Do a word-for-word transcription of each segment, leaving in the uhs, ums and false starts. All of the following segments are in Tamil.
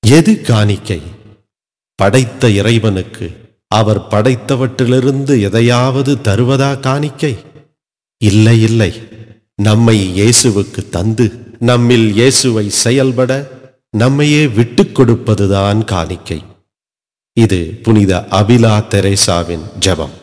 எது காணிக்கை? படைத்த இறைவனுக்கு அவர் படைத்தவற்றிலிருந்து எதையாவது தருவதா காணிக்கை? இல்லை இல்லை, நம்மை இயேசுவுக்கு தந்து நம்மில் இயேசுவை செயல்பட நம்மையே விட்டுக் கொடுப்பதுதான் காணிக்கை. இது புனித அபிலா தெரேசாவின் ஜெபம்.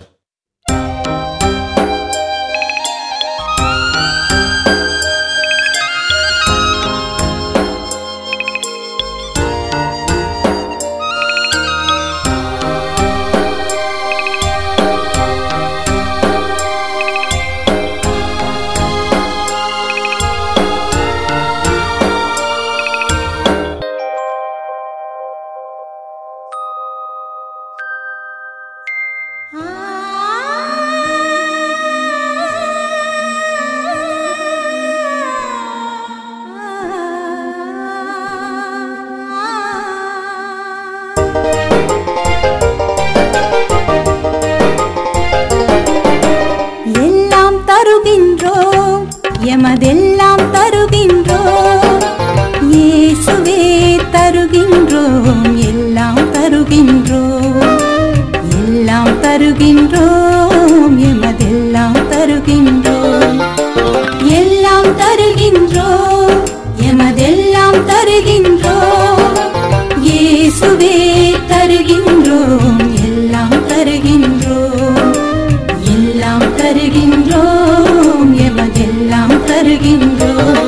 எமதெல்லாம் தருகின்றோம், இயேசுவே தருகின்றோம், எல்லாம் தருகின்றோம், எல்லாம் தருகின்றோம், எமதெல்லாம் தருகின்றோம், எல்லாம் தருகின்றோம், எமதெல்லாம் தருகின்றோம், இயேசுவே தருகின்றோம், எல்லாம் தருகின்றோம், எல்லாம் தருகின்றோம், எமதெல்லாம் தருகின்றோம்.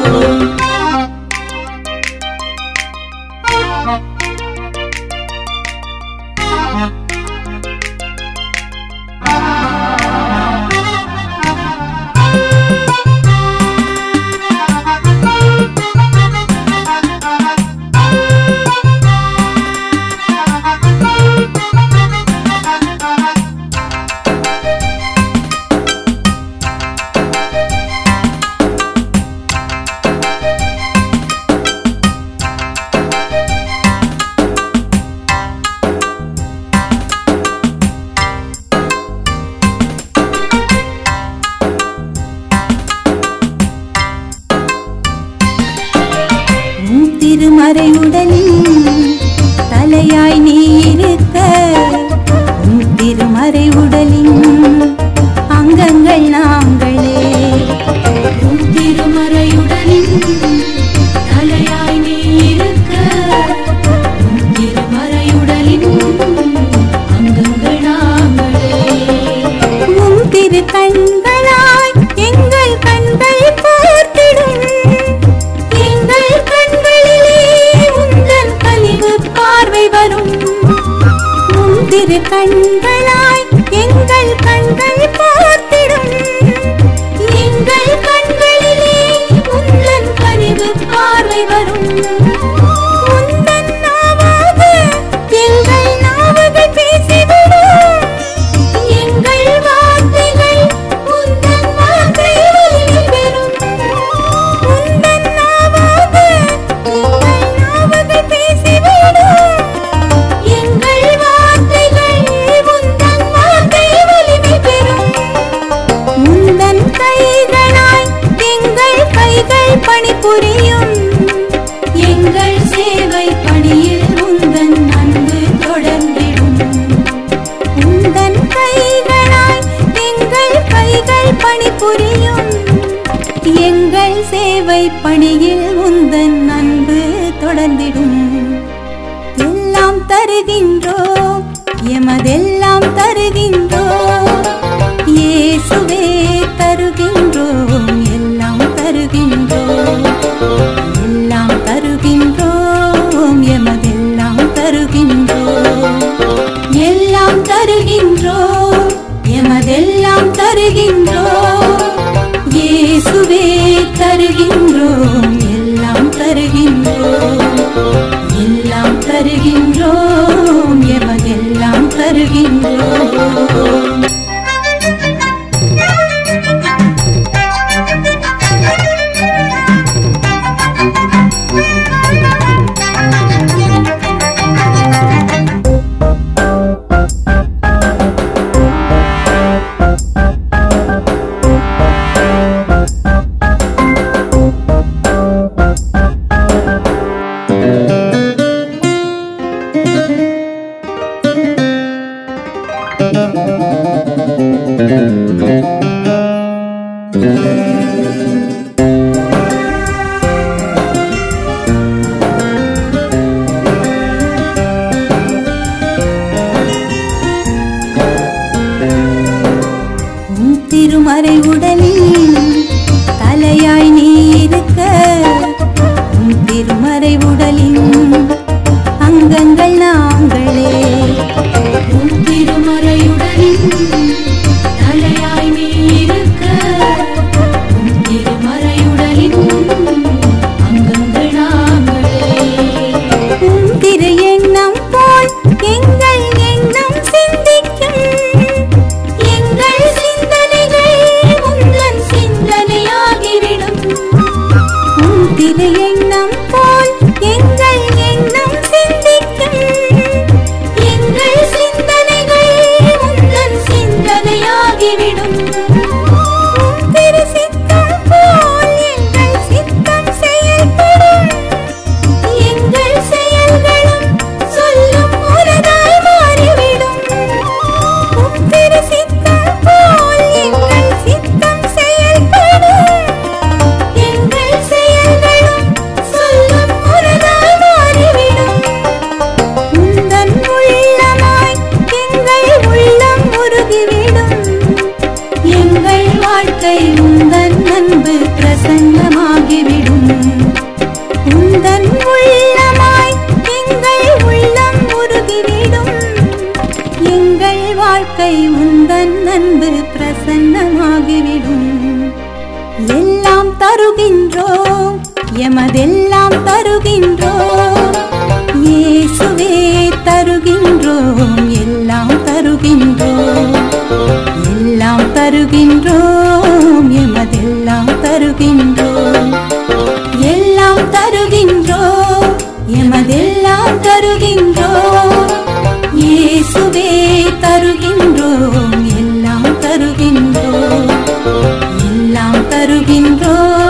திருமறை உடலில் தலையாய் நீ இருக்க, உன் திருமறை உடலின் அங்கங்கள் நாங்களே. உன் திருமறை உடலில் தலையாய் நீ இருக்க, உன் திருமறை உடலின் அங்கங்கள் நாங்களே. உன் திரு கண்களாய் எங்கள் கண்கள் பார்த்திடும், திரு கண்களாய் எங்கள் கண்கள் பார்த்திடும், எங்கள் கண்களிலே உந்தன் கனிவு பார்வை வரும். உந்தன் நாவாக எங்கள் நாவுகள் பேசிவிடும், எங்கள் வார்த்தைகள் உந்தன் வார்த்தை ஒலி பெறும். உந்தன் நாவாக எங்கள் நாவுகள் பேசிவிடும், எங்கள் வார்த்தைகள் உந்தன் வார்த்தை வலிமை பெறும். உந்தன் கைகளாய் எங்கள் கைகள் பணிபுரியும், எங்கள் சேவை பணியில் உந்தன் அன்பு தொடர்ந்திடும். உந்தன் கைகளாய் எங்கள் கைகள் பணிபுரியும், எங்கள் சேவை பணியில் உந்தன் அன்பு தொடர்ந்திடும். எல்லாம் தருகின்றோம், எமதெல்லாம் தருகின்றோம், இயேசுவே தருகின்றோம், எல்லாம் தருகின்றோம், எல்லாம் தருகின்றோம், எமதெல்லாம் தருகின்றோம், எல்லாம் தருகின்றோம், எமதெல்லாம் தருகின்றோம், இயேசுவே தருகின்றோம், எல்லாம் தருகின்றோம், எல்லாம் தருகின்றோம், எமதெல்லாம் தருகின்றோம். திருமறை உடலில் தலையாய் நீ இருக்க, உம் திருமறை உடலின் அங்கங்கள் நாங்களே. உம் திருமறை உடலின் தலையாய் நீ இருக்க, உம் திருமறை உடலின் அங்கங்கள் நாங்களே. உம் திரு எண்ணம் போல் எங்கள் எண்ணம் சிந்திக்கும், எங்கள் சிந்தனைகள் உந்தன் சிந்தனையாகிவிடும். உம் திரு எண்ணம் போல் எங்கள் எண்ணம் சிந்திக்கும், எங்கள் சிந்தனைகள் உந்தன் சிந்தனையாகிவிடும். உம் திரு சித்தம் போல் எங்கள் சித்தம் செயல்படும், எங்கள் செயல்களும் சொல்லும் உரதாய் மாறிவிடும். உம் திரு சித்தம் போல் எங்கள் சித்தம் செயல்படும், எங்கள் செயல்களும் சொல்லும் உரதாய் மாறிவிடும். உந்தன் உள்ளமாய் எங்கள் உள்ளம் உருகிவிடும், எங்கள் வாழ்க்கை உந்தன் அன்பு பிரசன்னமாகிவிடும். உந்தன் உள்ளமாய் எங்கள் உள்ளம் உருகிவிடும், எங்கள் வாழ்க்கை உந்தன் அன்பு பிரசன்னமாகிவிடும். எல்லாம் தருகின்றோம், எமதெல்லாம் தருகின்றோம், இயேசுவே தருகின்றோம், எல்லாம் தருகின்றோம், எல்லாம் தருகின்றோம், எமதெல்லாம் தருகின்றோம், எல்லாம் தருகின்றோம், எமதெல்லாம் தருகின்றோம், இயேசுவே தருகின்றோம், எல்லாம் தருகின்றோம், எல்லாம் தருகின்றோம்.